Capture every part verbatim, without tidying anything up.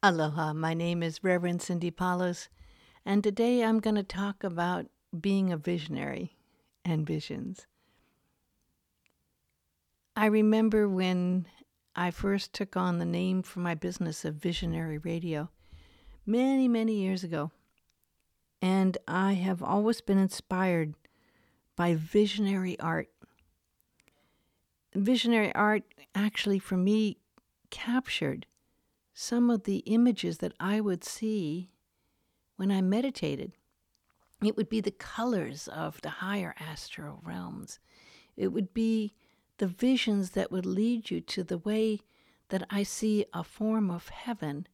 Aloha, my name is Reverend Cindy Palos, and today I'm going to talk about being a visionary and visions. I remember when I first took on the name for my business of Visionary Radio many, many years ago, and I have always been inspired by visionary art. Visionary art actually, for me, captured some of the images that I would see when I meditated. It would be the colors of the higher astral realms. It would be the visions that would lead you to the way that I see a form of heaven.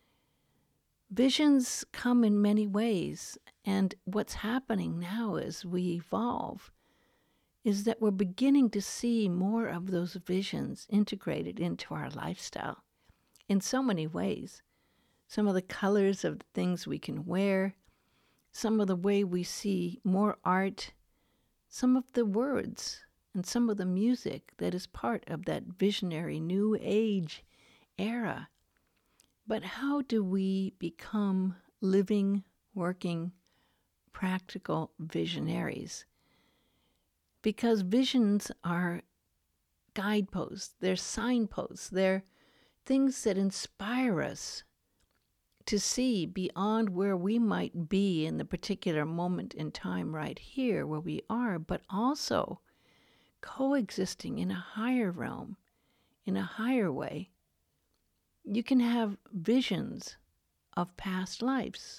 Visions come in many ways, and what's happening now as we evolve is that we're beginning to see more of those visions integrated into our lifestyle in so many ways. Some of the colors of the things we can wear, some of the way we see more art, some of the words, and some of the music that is part of that visionary new age era. But how do we become living, working, practical visionaries? Because visions are guideposts, they're signposts, they're things that inspire us to see beyond where we might be in the particular moment in time right here where we are, but also coexisting in a higher realm, in a higher way. You can have visions of past lives.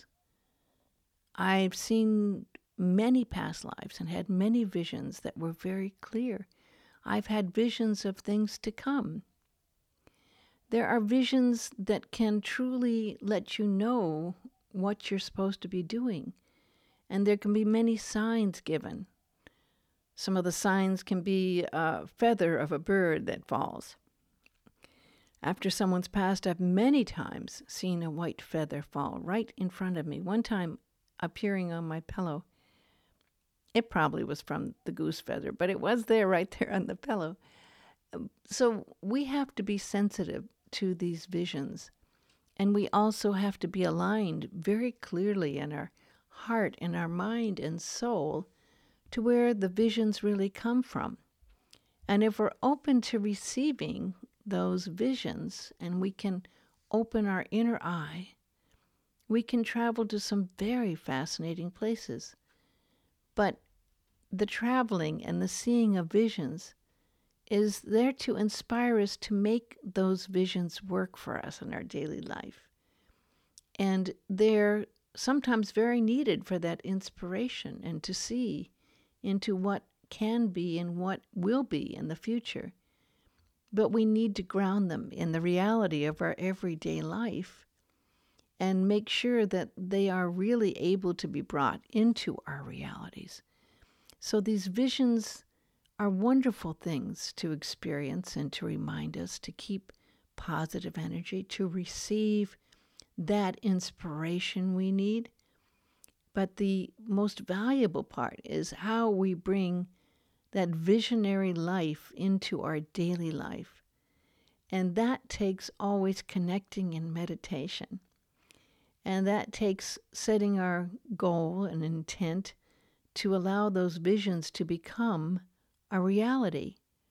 I've seen many past lives and had many visions that were very clear. I've had visions of things to come. There are visions that can truly let you know what you're supposed to be doing, and there can be many signs given. Some of the signs can be a feather of a bird that falls. After someone's passed, I've many times seen a white feather fall right in front of me, one time appearing on my pillow. It probably was from the goose feather, but it was there right there on the pillow. So we have to be sensitive to these visions, and we also have to be aligned very clearly in our heart, in our mind and soul to where the visions really come from. And if we're open to receiving those visions and we can open our inner eye, we can travel to some very fascinating places. But the traveling and the seeing of visions is there to inspire us to make those visions work for us in our daily life. And they're sometimes very needed for that inspiration and to see into what can be and what will be in the future. But we need to ground them in the reality of our everyday life and make sure that they are really able to be brought into our realities. So these visions are wonderful things to experience and to remind us to keep positive energy, to receive that inspiration we need. But the most valuable part is how we bring that visionary life into our daily life. And that takes always connecting in meditation. And that takes setting our goal and intent to allow those visions to become a reality.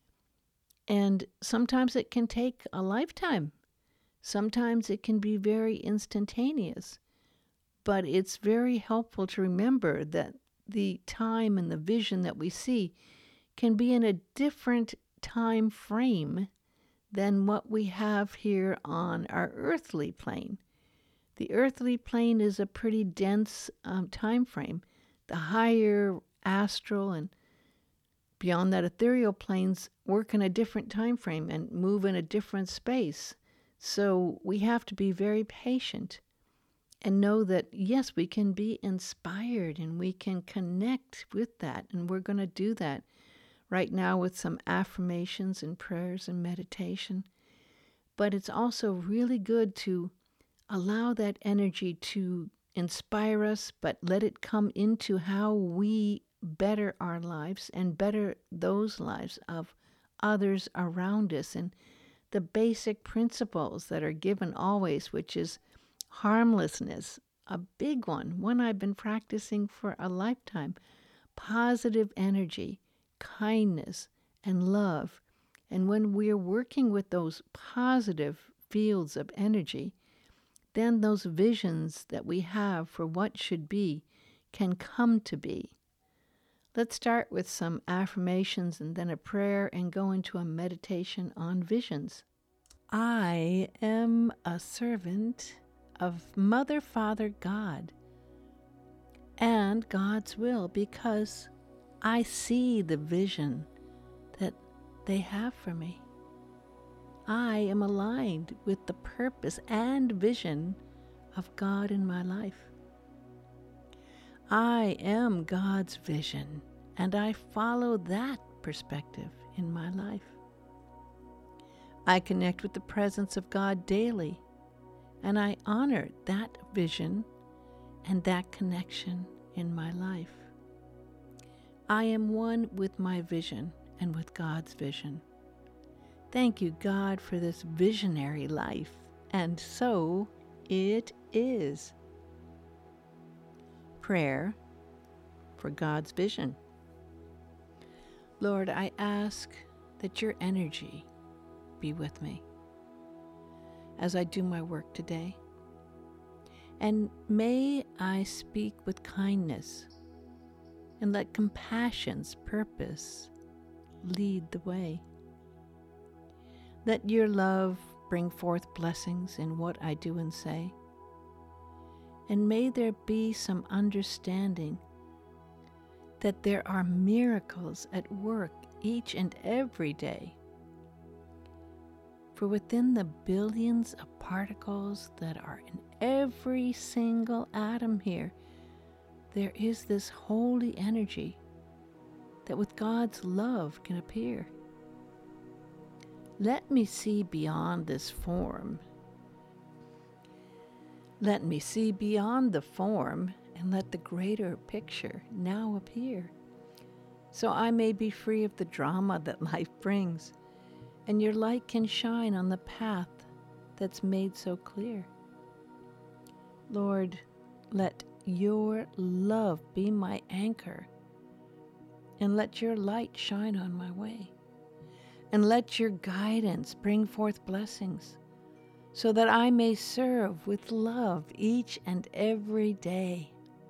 And sometimes it can take a lifetime. Sometimes it can be very instantaneous. But it's very helpful to remember that the time and the vision that we see can be in a different time frame than what we have here on our earthly plane. The earthly plane is a pretty dense um, time frame. The higher astral and beyond that ethereal planes work in a different time frame and move in a different space. So we have to be very patient and know that, yes, we can be inspired and we can connect with that. And we're going to do that right now with some affirmations and prayers and meditation. But it's also really good to allow that energy to inspire us, but let it come into how we better our lives and better those lives of others around us. And the basic principles that are given always, which is harmlessness, a big one, one I've been practicing for a lifetime, positive energy, kindness, and love. And when we're working with those positive fields of energy, then those visions that we have for what should be can come to be. Let's start with some affirmations and then a prayer and go into a meditation on visions. I am a servant of Mother, Father, God, and God's will because I see the vision that they have for me. I am aligned with the purpose and vision of God in my life. I am God's vision, and I follow that perspective in my life. I connect with the presence of God daily, and I honor that vision and that connection in my life. I am one with my vision and with God's vision. Thank you, God, for this visionary life, and so it is. Prayer for God's vision. Lord, I ask that your energy be with me as I do my work today. And may I speak with kindness and let compassion's purpose lead the way. Let your love bring forth blessings in what I do and say. And may there be some understanding that there are miracles at work each and every day. For within the billions of particles that are in every single atom here, there is this holy energy that with God's love can appear. Let me see beyond this form. Let me see beyond the form and let the greater picture now appear, so I may be free of the drama that life brings, and your light can shine on the path that's made so clear. Lord, let your love be my anchor, and let your light shine on my way, and let your guidance bring forth blessings, so that I may serve with love each and every day.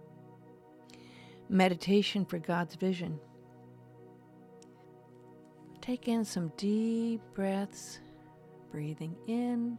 Meditation for God's vision. Take in some deep breaths, breathing in,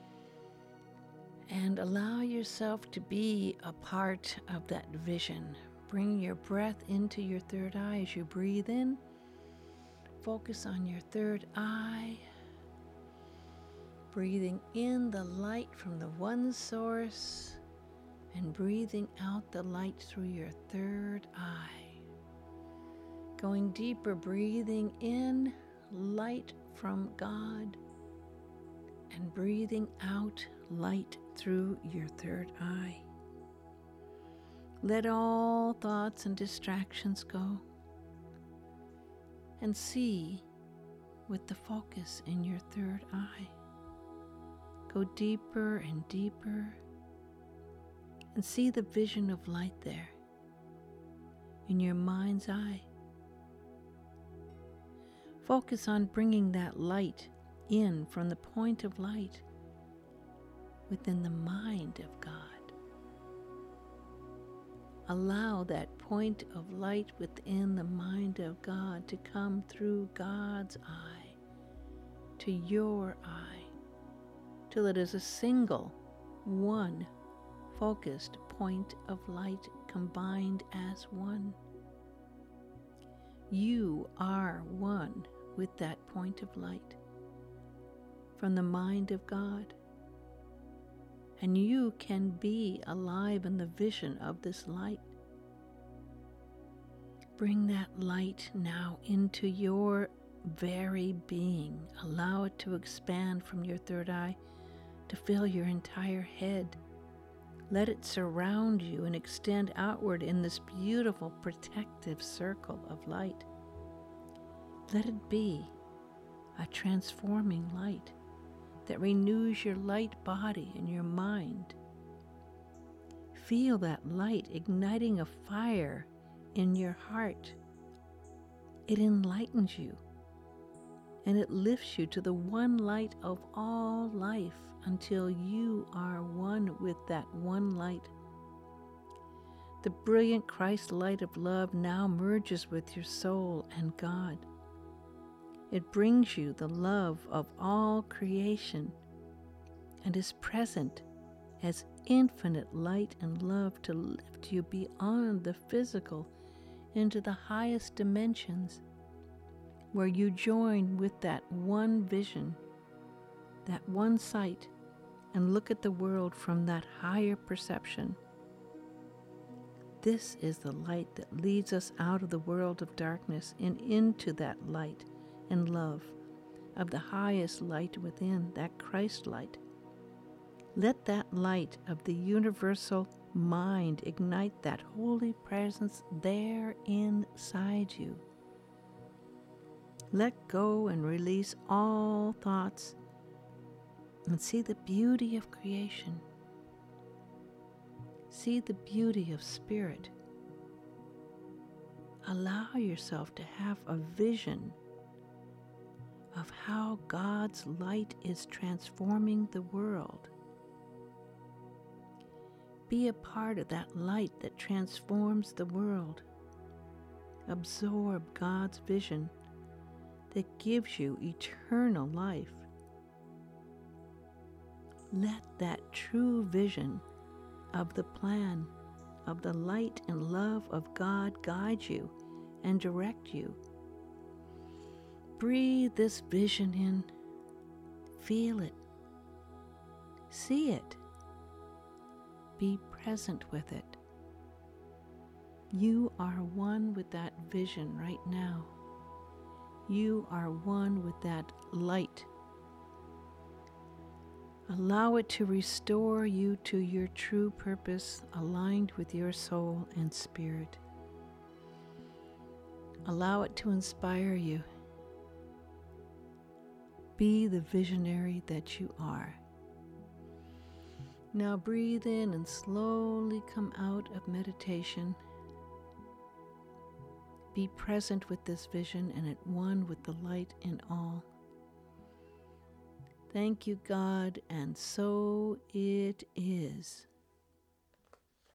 and allow yourself to be a part of that vision. Bring your breath into your third eye as you breathe in. Focus on your third eye. Breathing in the light from the one source and breathing out the light through your third eye. Going deeper, breathing in light from God and breathing out light through your third eye. Let all thoughts and distractions go and see with the focus in your third eye. Go deeper and deeper and see the vision of light there in your mind's eye. Focus on bringing that light in from the point of light within the mind of God. Allow that point of light within the mind of God to come through God's eye to your eye, till it is a single, one, focused point of light combined as one. You are one with that point of light from the mind of God, and you can be alive in the vision of this light. Bring that light now into your very being. Allow it to expand from your third eye to fill your entire head. Let it surround you and extend outward in this beautiful protective circle of light. Let it be a transforming light that renews your light body and your mind. Feel that light igniting a fire in your heart. It enlightens you, and it lifts you to the one light of all life until you are one with that one light. The brilliant Christ light of love now merges with your soul and God. It brings you the love of all creation and is present as infinite light and love to lift you beyond the physical into the highest dimensions, where you join with that one vision, that one sight, and look at the world from that higher perception. This is the light that leads us out of the world of darkness and into that light and love of the highest light within, that Christ light. Let that light of the universal mind ignite that holy presence there inside you. Let go and release all thoughts and see the beauty of creation. See the beauty of spirit. Allow yourself to have a vision of how God's light is transforming the world. Be a part of that light that transforms the world. Absorb God's vision that gives you eternal life. Let that true vision of the plan of the light and love of God guide you and direct you. Breathe this vision in. Feel it. See it. Be present with it. You are one with that vision right now. You are one with that light. Allow it to restore you to your true purpose, aligned with your soul and spirit. Allow it to inspire you. Be the visionary that you are. Now breathe in and slowly come out of meditation. Be present with this vision and at one with the light in all. Thank you, God, and so it is.